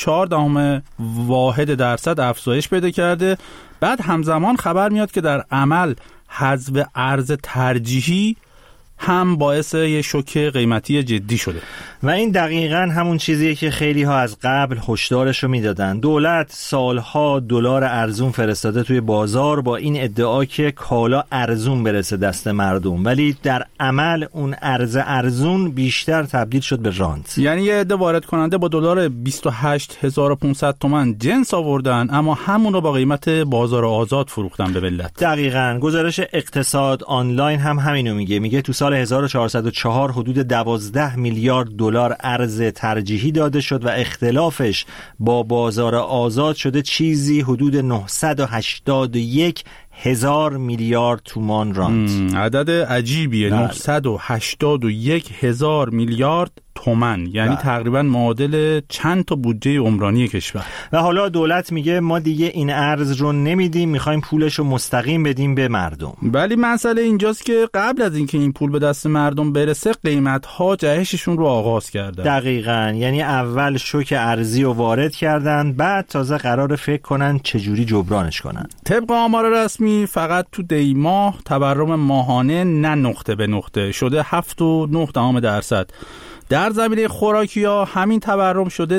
7.4% افزایش پیدا کرده. بعد همزمان خبر میاد که در عمل حذف ارز ترجیحی هم باعث یه شوک قیمتی جدی شده. و این دقیقاً همون چیزیه که خیلی ها از قبل هشدارش رو میدادن. دولت سالها دلار ارزون فرستاده توی بازار با این ادعا که کالا ارزون برسه دست مردم، ولی در عمل اون ارزون بیشتر تبدیل شد به رانت. یعنی یه عده وارد کننده با دلار 28500 تومان جنس آوردن، اما همون رو با قیمت بازار آزاد فروختن به ملت. دقیقاً. گزارش اقتصاد آنلاین هم همینو میگه تو سال 1404 حدود 12 میلیارد دلار ارز ترجیحی داده شد و اختلافش با بازار آزاد شده چیزی حدود 981 1000 میلیارد تومان رانت. عدد عجیبیه. 981 1000 میلیارد تومان، یعنی تقریبا معادل چند تا بودجه عمرانی کشور. و حالا دولت میگه ما دیگه این ارز رو نمیدیم، میخوایم پولش رو مستقیم بدیم به مردم. ولی مسئله اینجاست که قبل از اینکه این پول به دست مردم برسه قیمت‌ها جهششون رو آغاز کردن. دقیقاً. یعنی اول شوک ارزی رو وارد کردن، بعد تازه قرار فکر کنن چجوری جبرانش کنن. طبق آمار رسمی فقط تو دی ماه تورم ماهانه نه نقطه به نقطه شده 7.9%. در زمینه خوراکی‌ها همین تورم شده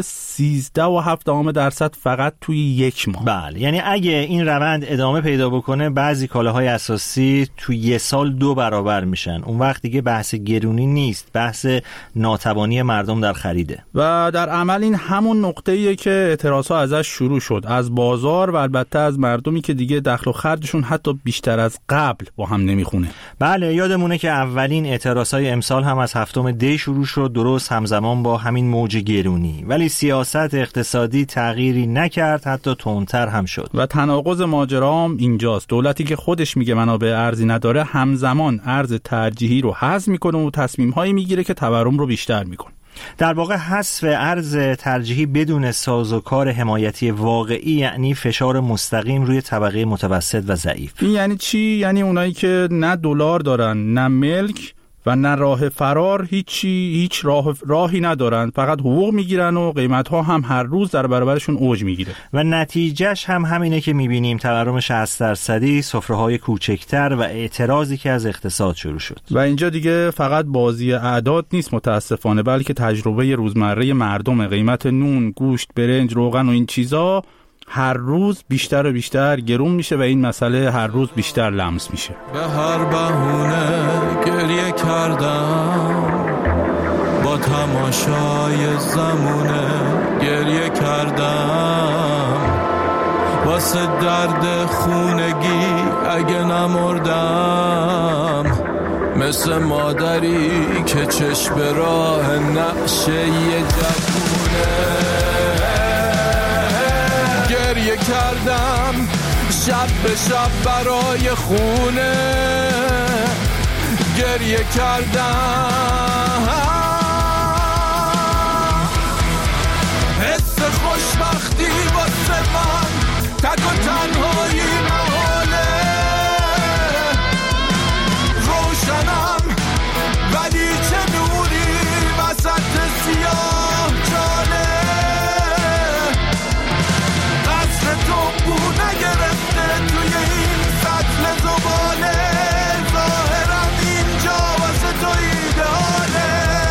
13.7% فقط توی یک ماه. بله، یعنی اگه این روند ادامه پیدا بکنه بعضی کالاهای اساسی توی یه سال 2 برابر میشن. اون وقت دیگه بحث گرونی نیست، بحث ناتوانی مردم در خریده. و در عمل این همون نقطه‌ایه که اعتراضها ازش شروع شد، از بازار و البته از مردمی که دیگه دخل و خرجشون حتی بیشتر از قبل با هم نمیخونه. بله، یادمونه که اولین اعتراضهای امسال هم از 7 دی شروع شد، درست همزمان با همین موج گرونی، ولی سیاست اقتصادی تغییری نکرد، حتی تندتر هم شد. و تناقض ماجرام اینجاست. دولتی که خودش میگه منابع ارزی نداره، همزمان ارز ترجیحی رو حذف میکنه و تصمیم‌هایی میگیره که تورم رو بیشتر میکنه. در واقع حذف ارز ترجیحی بدون سازوکار حمایتی واقعی یعنی فشار مستقیم روی طبقه متوسط و ضعیف. این یعنی چی؟ یعنی اونایی که نه دلار دارن، نه ملک و نه راه فرار، هیچ راهی ندارن، فقط حقوق میگیرن و قیمت‌ها هم هر روز در برابرشون اوج میگیره. و نتیجهش هم همینه که میبینیم تورم 60%، سفره‌های کوچکتر و اعتراضی که از اقتصاد شروع شد. و اینجا دیگه فقط بازی اعداد نیست متاسفانه، بلکه تجربه روزمره مردم. قیمت نون، گوشت، برنج، روغن و این چیزا هر روز بیشتر و بیشتر گرون میشه و این مسئله هر روز بیشتر لمس میشه. به هر بهونه گریه کردم، با تماشای زمونه گریه کردم، واسه درد خونگی اگه نمردم، مثل مادری که چشم راه نقشه یه جوونه گریه کردم، شب به شب برای خونه گریه کردم، حس خوشبختی واسه من تک و تنهایی محاله، روشنم ولی چه نوری وسط سیاه جاله، تو بو نگرفته توی این سطل زباله، ظاهرم اینجا واسه تو ایدهاله.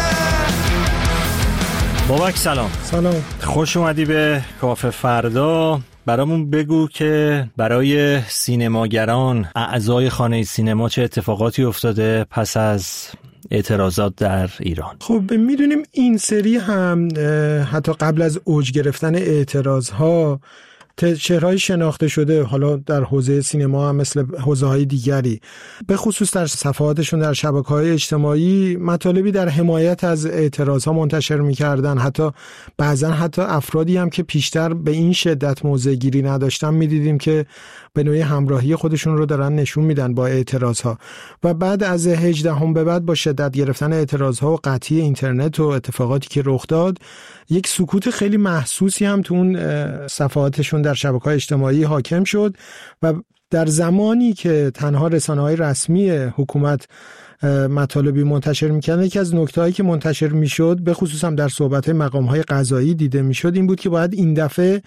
بابک سلام. سلام، خوش اومدی به کافه فردا. برامون بگو که برای سینماگران، اعضای خانه سینما چه اتفاقاتی افتاده پس از اعتراضات در ایران. خب میدونیم این سری هم حتی قبل از اوج گرفتن اعتراضها چهره‌های شناخته شده، حالا در حوزه سینما هم مثل حوزه‌های دیگری، به خصوص در صفحاتشون در شبکه‌های اجتماعی مطالبی در حمایت از اعتراضها منتشر می‌کردن. حتی بعضا افرادی هم که پیشتر به این شدت موضع‌گیری نداشتن می‌دیدیم که به نوعی همراهی خودشون رو دارن نشون میدن با اعتراضها. و بعد از 18 به بعد با شدت گرفتن اعتراضها و قطعی اینترنت و اتفاقاتی که رخ داد، یک سکوت خیلی محسوسی هم تو اون صفحاتشون در شبکه‌های اجتماعی حاکم شد و در زمانی که تنها رسانه‌های رسمی حکومت مطالبی منتشر می‌کردن، یکی از نکته‌هایی که منتشر می‌شد به خصوص هم در صحبت‌های مقام‌های قضایی دیده می‌شد این بود که باید این دفعه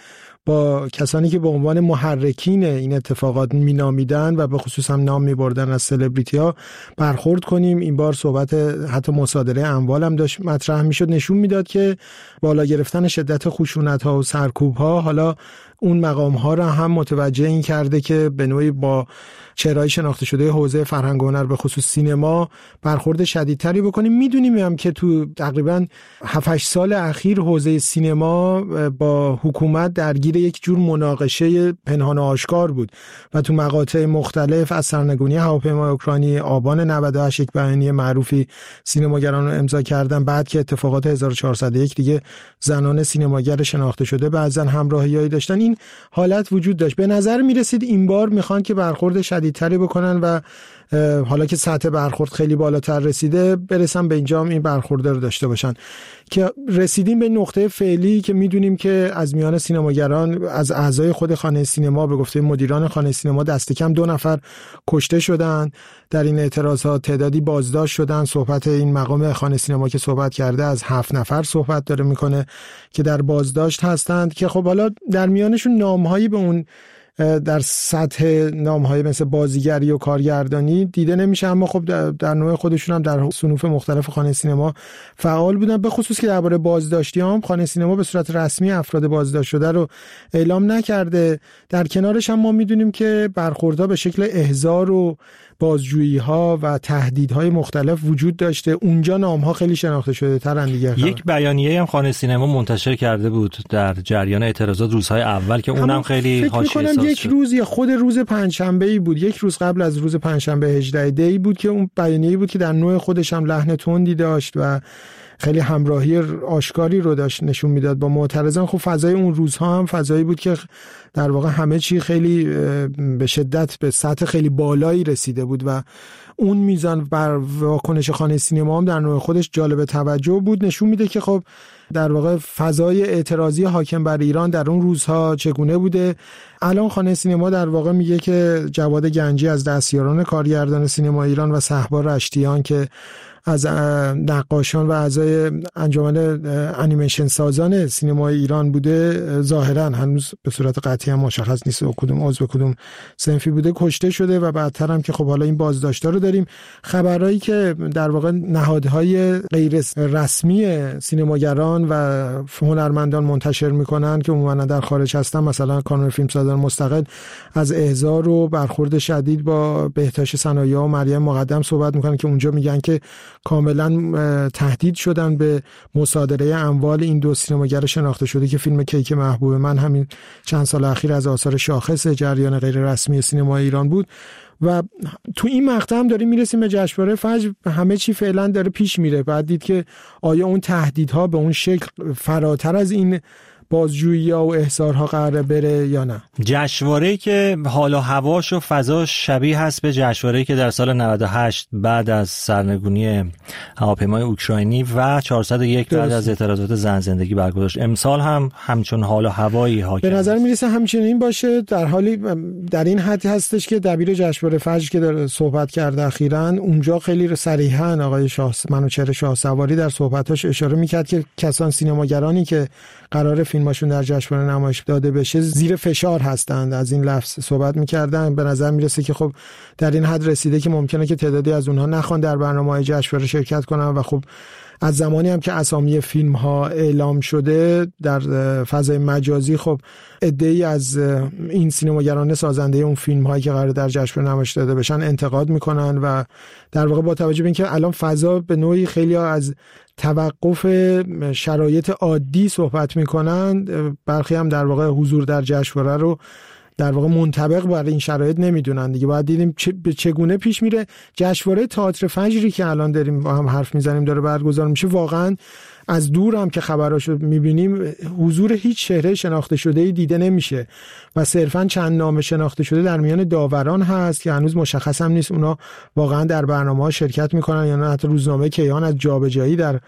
با کسانی که به عنوان محرکین این اتفاقات مینامیدن و به خصوص هم نام میبردن از سلبریتی ها برخورد کنیم. این بار صحبت حتی مصادره اموال هم داشت مطرح میشد، نشون میداد که بالا گرفتن شدت خشونت ها و سرکوب ها حالا اون مقام ها را هم متوجه این کرده که به نوعی با چهره‌های شناخته شده حوزه فرهنگ و هنر به خصوص سینما برخورد شدیدتری بکنیم. میدونیم هم که تو تقریبا 7-8 سال اخیر حوزه سینما با حکومت درگیر یک جور مناقشه پنهان و آشکار بود و تو مقاطع مختلف از سرنگونی هواپیمای اوکراینی آبان 98 یک بیانیه معروفی سینماگران رو امضا کردن. بعد که اتفاقات 1401 دیگه زنان سینماگر شناخته شده بعضا همراهیایی داشتن. این حالت وجود داشت. به نظر میرسید این بار میخوان که برخورد شدیدتری بکنن و حالا که سطح برخورد خیلی بالاتر رسیده برسن به اینجا هم این برخورد رو داشته باشن که رسیدیم به نقطه فعلی که میدونیم که از میان سینماگران، از اعضای خود خانه سینما، به گفته مدیران خانه سینما دست کم 2 نفر کشته شدن در این اعتراضات، تعدادی بازداشت شدن. صحبت این مقام خانه سینما که صحبت کرده از 7 نفر صحبت داره میکنه که در بازداشت هستند که خب حالا در میانشون نامهایی به اون در سطح نام‌های مثل بازیگری و کارگردانی دیده نمیشه، اما خب در نوع خودشون هم در صنوف مختلف خانه سینما فعال بودن. به خصوص که درباره بازداشتی هم خانه سینما به صورت رسمی افراد بازداشت شده رو اعلام نکرده. در کنارش هم ما میدونیم که برخوردها به شکل احضار و بازجویی‌ها و تهدیدهای مختلف وجود داشته. اونجا نام‌ها خیلی شناخته شده ترن دیگه. یک بیانیه هم خانه سینما منتشر کرده بود در جریان اعتراضات روزهای اول که اونم خیلی حاشیه ساز یک روز یا خود روز پنجشنبه‌ای بود، یک روز قبل از روز پنجشنبه 18 دی بود که اون بیانیه بود که در نوع خودش هم لحن تندی داشت و خیلی همراهی آشکاری رو داشت نشون میداد با معترضان. خب فضای اون روزها هم فضایی بود که در واقع همه چی خیلی به شدت به سطح خیلی بالایی رسیده بود و اون میزان بر واکنش خانه سینما هم در نوع خودش جالب توجه بود. نشون میده که خب در واقع فضای اعتراضی حاکم بر ایران در اون روزها چگونه بوده. الان خانه سینما در واقع میگه که جواد گنجی از دستیاران کارگردان سینما ایران و صهبا رشتیان که از نقاشان و اعضای انجمن انیمیشن سازان سینمای ایران بوده، ظاهرا هنوز به صورت قطعی هم مشخص نیست کدوم عضو کدوم صنفی بوده، کشته شده و بعدتر هم که خب حالا این بازداشت‌ها رو داریم. خبرایی که در واقع نهادهای غیر رسمی سینماگران و هنرمندان منتشر میکنن که عموما در خارج هستن، مثلا کانون فیلمسازان مستقل از احضار و برخورد شدید با بهتاش صنایع و مریم مقدم صحبت میکنن که اونجا میگن که کاملا تهدید شدن به مصادره اموال این 2 سینماگر شناخته شده که فیلم کیک محبوب من همین چند سال اخیر از آثار شاخص جریان غیر رسمی سینما ایران بود. و تو این مقطع هم داریم میرسیم به جشنواره فجر، همه چی فعلا داره پیش میره. بعد دید که آیا اون تهدیدها به اون شکل فراتر از این بازجویی‌ها و احضارها قراره بره یا نه. جشنواره‌ای که حال و هواش و فضاش شبیه هست به جشنواره‌ای که در سال 98 بعد از سرنگونی هواپیمای اوکراینی و 401 بعد از اعتراضات زن زندگی برگزار. امسال هم همچون حال و هوایی حاکم. به نظر میرسه همچنین باشه، در حالی در این حد هستش که دبیر جشنواره فجر که داره صحبت کرده اخیراً اونجا خیلی صریحاً آقای منوچهر شاهسواری در صحبتاش اشاره میکرد که کسان سینماگرانی که قرار فیلماشون در جشنواره نمایش داده بشه زیر فشار هستند. از این لفظ صحبت می‌کردن. به نظر میرسه که خب در این حد رسیده که ممکنه که تعدادی از اونها نخوان در برنامه‌های جشنواره شرکت کنن و خب از زمانی هم که اسامی فیلم ها اعلام شده در فضای مجازی خب عده‌ای از این سینماگران سازنده اون فیلم هایی که قرار در جشنواره نمایش داده بشن انتقاد میکنن و در واقع با توجه به اینکه الان فضا به نوعی خیلی ها از توقف شرایط عادی صحبت میکنن، برخی هم در واقع حضور در جشنواره رو در واقع منطبق برای این شرایط نمیدونن دیگه. باید دیدیم به چگونه پیش میره. جشنواره تئاتر فجری که الان داریم با هم حرف میزنیم داره برگزار میشه، واقعا از دور هم که خبراشو میبینیم حضور هیچ چهره شناخته شده‌ای دیده نمیشه و صرفاً چند نام شناخته شده در میان داوران هست که هنوز مشخص هم نیست اونا واقعا در برنامه‌ها شرکت میکنن یا نه. حتی روزنامه کیهان از جابجایی در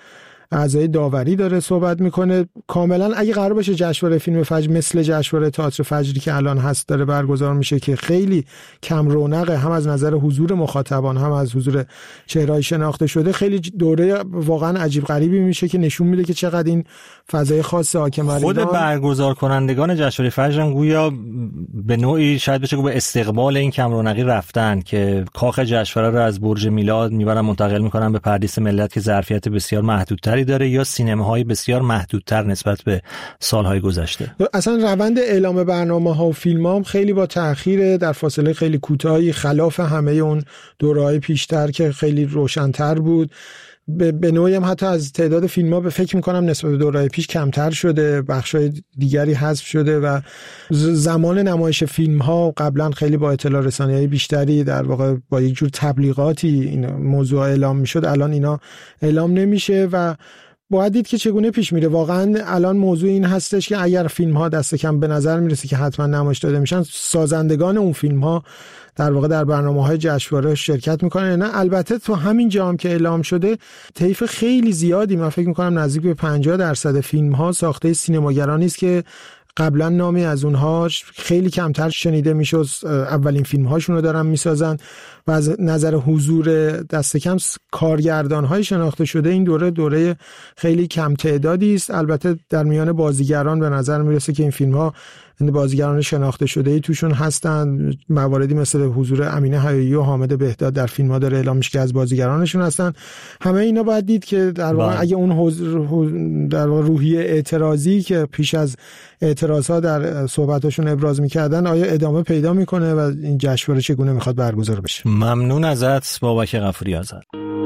اعضای داوری داره صحبت میکنه. کاملا اگه قرار باشه جشنواره فیلم فجر مثل جشنواره تئاتر فجری که الان هست داره برگزار میشه که خیلی کم رونقه، هم از نظر حضور مخاطبان هم از حضور چهره‌های شناخته شده، خیلی دوره واقعا عجیب غریبی میشه که نشون میده که چقدر این فضای خاص حاکم بر خود برگزار کنندگان جشنواره فجر هم گویا به نوعی شاید بشه که به استقبال این کم رونقی رفتن که کاخ جشنواره رو از برج میلاد میبرن منتقل میکنن به پردیس ملت که ظرفیت بسیار محدودتری داره یا سینماهای بسیار محدودتر نسبت به سالهای گذشته. اصلا روند اعلام برنامه‌ها و فیلم‌ها هم خیلی با تأخیر در فاصله خیلی کوتاهی خلاف همه اون دوره‌های پیشتر که خیلی روشن‌تر بود. به نوعی هم حتی از تعداد فیلم‌ها به فکر می‌کنم نسبت به دوره‌های پیش کمتر شده، بخشای دیگری حذف شده و زمان نمایش فیلم‌ها قبلا خیلی با اطلاع رسانی‌های بیشتری در واقع با یک جور تبلیغاتی این موضوع اعلام می‌شد، الان اینا اعلام نمیشه و باید دید که چگونه پیش میره. واقعا الان موضوع این هستش که اگر فیلم‌ها دست کم به نظر میرسه که حتما نمایش داده میشن، سازندگان اون فیلم‌ها در واقع در برنامه‌های جشنواره شرکت میکنن. نه البته تو همین جام که اعلام شده طیف خیلی زیادی، من فکر میکنم نزدیک به 50% فیلم‌ها ساخته سینماگرانی است که قبلا نامی از اونها خیلی کمتر شنیده میشد، اولین فیلم‌هاشون رو دارن میسازن و از نظر حضور دست کم کارگردان‌های شناخته شده این دوره خیلی کم تعدادی است. البته در میان بازیگران به نظر میرسه که این فیلم‌ها بازیگران شناخته شده‌ای توشون هستن، مواردی مثل حضور امینه حیایی و حامد بهداد در فیلم‌ها داره اعلام میشه که از بازیگرانشون هستن. همه اینا باید دید که در واقع اگه اون در روحیه اعتراضی که پیش از اعتراضها در صحبتاشون ابراز می‌کردن آیا ادامه پیدا می‌کنه و این جشنواره چگونه می‌خواد برگزار بشه. ممنون ازت بابک غفوری آذر.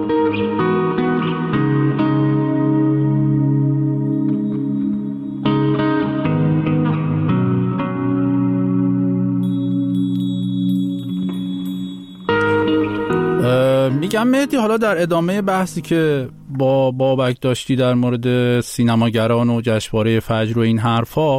میگم مهدی، حالا در ادامه بحثی که با بابک داشتی در مورد سینماگران و جشنواره فجر و این حرفا،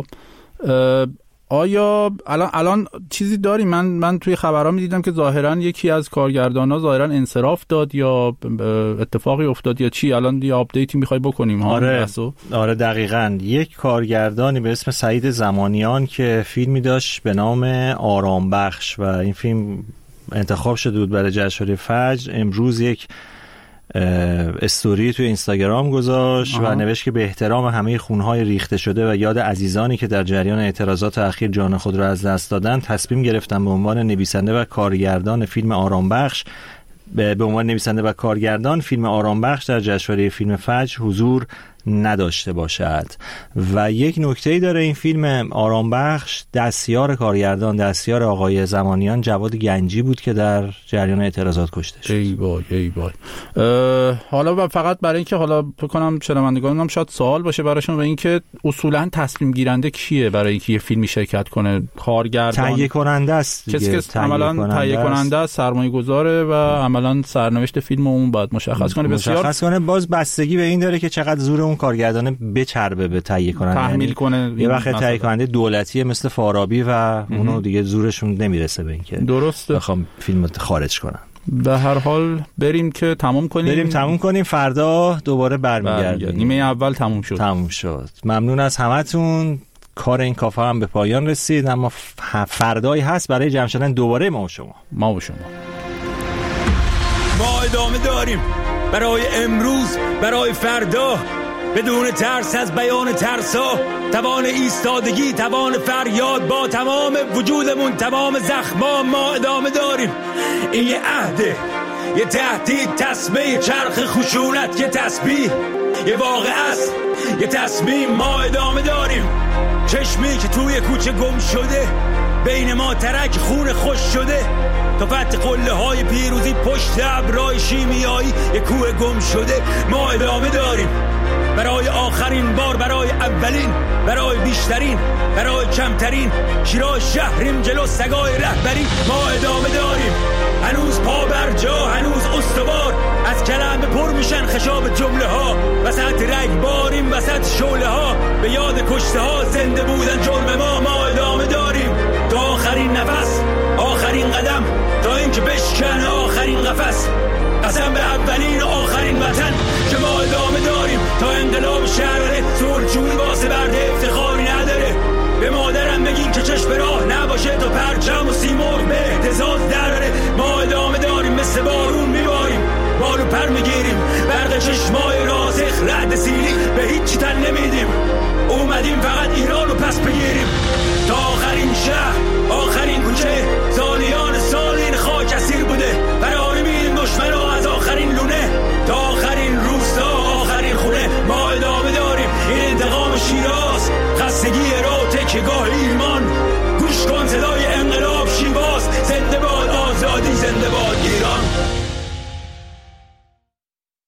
آیا الان چیزی داری؟ من توی خبرها میدیدم که ظاهرا یکی از کارگردانا ظاهرا انصراف داد یا اتفاقی افتاد یا چی؟ الان یه آپدیتی میخوای بکنیم؟ آره دقیقاً. یک کارگردانی به اسم سعید زمانیان که فیلمی داشت به نام آرام بخش و این فیلم انتخاب شده بود برای جشنواره فجر، امروز یک استوری توی اینستاگرام گذاشت و نوشت که به احترام همه خونهای ریخته شده و یاد عزیزانی که در جریان اعتراضات اخیر جان خود را از دست دادن، تصمیم گرفتم به عنوان نویسنده و کارگردان فیلم آرام بخش فیلم آرام بخش در جشنواره فیلم فجر حضور نداشته باشد. و یک نکته‌ای داره این فیلم آرام بخش، دستیار کارگردان، دستیار آقای زمانیان جواد گنجی بود که در جریان اعتراضات کشته شد. ای بای. حالا فقط برای اینکه حالا بکنم شنوندگانم شاید سوال باشه براشون و اینکه اصولا تصمیم گیرنده کیه برای اینکه یه فیلمی شرکت کنه؟ کارگردان تهیه کننده است، کسی که عملاً تهیه کننده است، سرمایه‌گذاره و عملاً سرنوشت فیلم اون باید مشخص کنه. مشخص کنه. باز بستگی به این داره که چقدر زور اون کارگردانه بچربه به تهیه کننده، تحمیل کنه. یه وقت تهیه کننده دولتیه مثل فارابی و اونو دیگه زورشون نمیرسه به اینکه درسته بخوام فیلمو خارج کنن. به هر حال بریم تموم کنیم، فردا دوباره برمیگردیم. نیمه اول تموم شد. ممنون از همتون. کار این کافه هم به پایان رسید، اما فردایی هست برای جمع شدن دوباره ما و شما. ما ادامه داریم برای امروز، برای فردا، بدون ترس از بیان ترسا، توان ایستادگی، توان فریاد، با تمام وجودمون، تمام زخما ما ادامه داریم. این یه عهده، یه تهدید، تسمه چرخ خشونت، یه تسبیح، یه واقعه است، یه تصمیم. ما ادامه داریم. چشمی که توی کوچه گم شده، بین ما ترک خون خوش شده، تا فتح قله های پیروزی پشت ابرای شیمیایی، یه کوه گم شده. ما ادامه داریم برای آخرین بار، برای اولین، برای بیشترین، برای کمترین. شیراز شهریم جلو سگای رهبری. ما ادامه داریم. هنوز پا بر جا، هنوز استوار، از کلمه پر میشن خشاب جمله ها. وسط رگباریم، وسط شعله ها، به یاد کشته ها زنده بودن جرم ما. ما ادامه داریم تا آخرین نفس، آخرین قدم، تا اینکه بشکنه آخرین قفس. قسم به اولین و آخرین وطن که ما ادامه داریم تا پر میگیریم، برق چشمای رازخ رعد سیلی به هیچی تن نمیدیم. اومدیم فقط ایرانو پس بگیریم. تا آخرین شهر، آخرین کوچه، سالیان سال این خاک اسیر بوده. برای میدیم دشمنا از آخرین لونه تا آخرین روستا، آخرین خونه. ما ادامه داریم، این انتقام شیراز، خستگی را تکیه‌گاهی